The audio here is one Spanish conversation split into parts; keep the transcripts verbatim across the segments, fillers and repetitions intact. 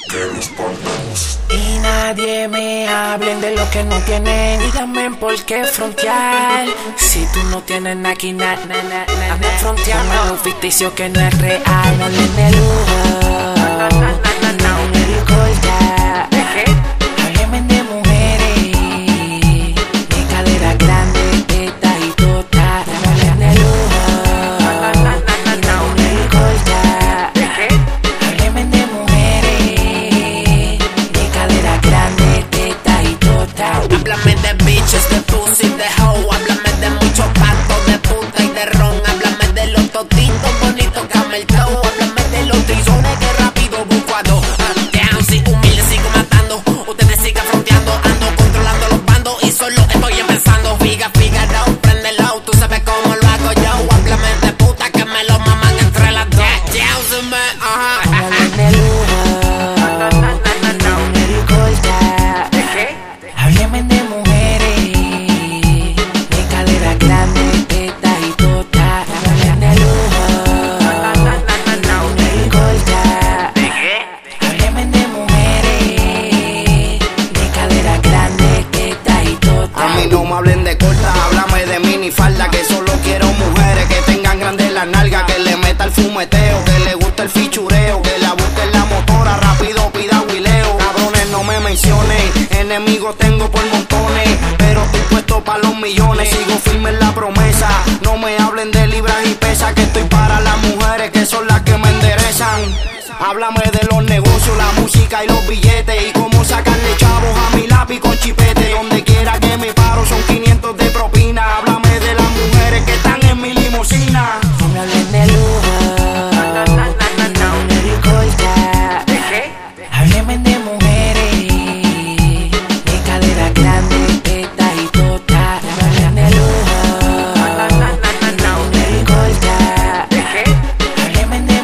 Y nadie me hablen de lo que no tienen. Díganme por qué frontear. Si tú no tienes nada aquí, nada, nada, nada, nada frontear. Algo ficticio que no es real. No hablen de lujo, no me recorta. Hábleme de mujeres, de cadera grande, teta y tota. No hablen de lujo, no me recorta. Hábleme de mujeres, de cadera grande, teta y tota. Háblame de bitches, de pussy, de hoe. Háblame de mucho pato, de puta y de ron. Háblame de los totitos bonitos camel toe. Háblame de los trizones que rápido busco a dos. Down, si humilde sigo matando. Ustedes sigan fronteando. Ando controlando los bandos y solo estoy empezando. Figa, fígaro, préndelo. Tú sabes cómo lo hago yo. Háblame de puta que me lo maman entre las dos. Down, se me, ajá. Háblame de lujo, no me recorta. Hábleme de mujeres, de cadera grande, teta y tota. Háblame de lujo, no me recorta. Hábleme de mujeres, de cadera grande, teta y tota. A mí no me hablen de corta, háblame de minifalda. Que solo quiero mujeres que tengan grandes las nalgas. Que le meta el fumeteo, que le guste el fichureo. Que la busque en la motora, rápido pida huileo. Cabrones no me mencionen, enemigos tengo por montones. Pero estoy puesto para los millones, sigo firme en la promesa. No me hablen de libras y pesas, que estoy para las mujeres que son las que me enderezan. Háblame de los negocios, la música y los billetes. Y cómo sacarle chavos a mi lápiz con chipete. Donde quiera que me paro son quinientos de propina. Háblame de las mujeres que están en mi limusina. No me hablen de lujo, no me recorta. Hábleme de mujeres, de cadera grande, teta y tota. No me hablen de lujo, no me recorta. Hábleme de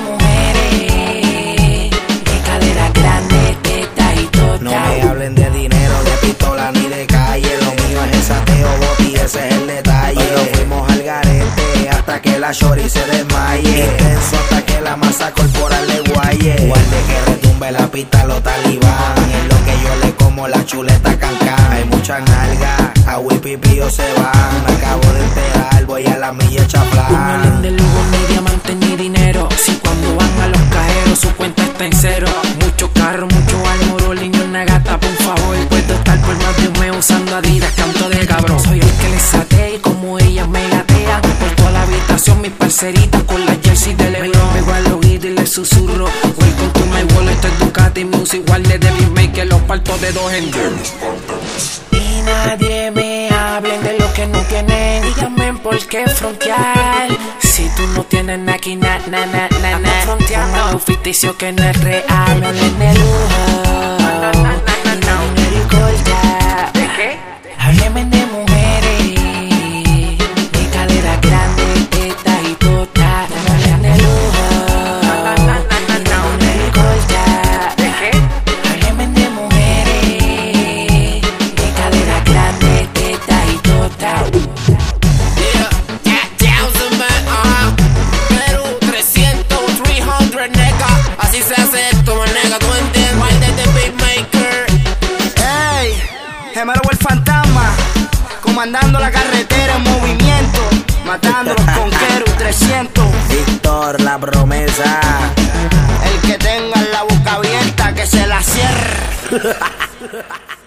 mujeres, de cadera grande, teta y tota. No me hablen de dinero, de pistola ni de calle. Lo mío es el sateo, boti, ese es el detalle. Pero fuimos al garete hasta que la shorty se desmaye. Intenso hasta que la masa corporal le guaye. Guarde que retumbe la pista los talibán. Y en lo que yo le como la chuleta cancán. Hay muchas nalgas, a Wipipío se van. Me acabo de enterar, voy a la milla No me chaflán. hablen de lujo, ni diamantes, ni dinero. Si cuando van a los cajeros su cuenta está en cero. Mucho carro, mucho almorol y una gata, por favor. Puedo estar por más de un mes usando Adidas, canto de cabrón. Soy el que les saté y como ellas me gatean. Por toda la habitación mis parceritas con las jersey de Lebron. Me pego al oído y les susurro. Welcome to my world, esto es Ducati Music. Igual de Devil May que los parto de dos en dos. Y nadie me hablen de lo que no tienen. Díganme por qué frontear. Si tú no tienes nada aquí, nada, nada, nada, nada frontear. Algo ficticio que no es real. No hablen de lujo, no me recorta. Hábleme de mujeres, de cadera grande, teta y tota. No hablen de lujo, no me recorta. Hábleme de mujeres, de cadera grande, teta y tota. Yeah, yeah, down, se me, ajá. Perú, trescientos, trescientos, nega. Así se hace esto, man, nega, tú entiendes. Wild the Big Maker. Ey, Gemelo el fantasma, comandando la carretera en movimiento, matando los conqueros trescientos. Víctor, la promesa. El que tenga la boca abierta que se la cierre.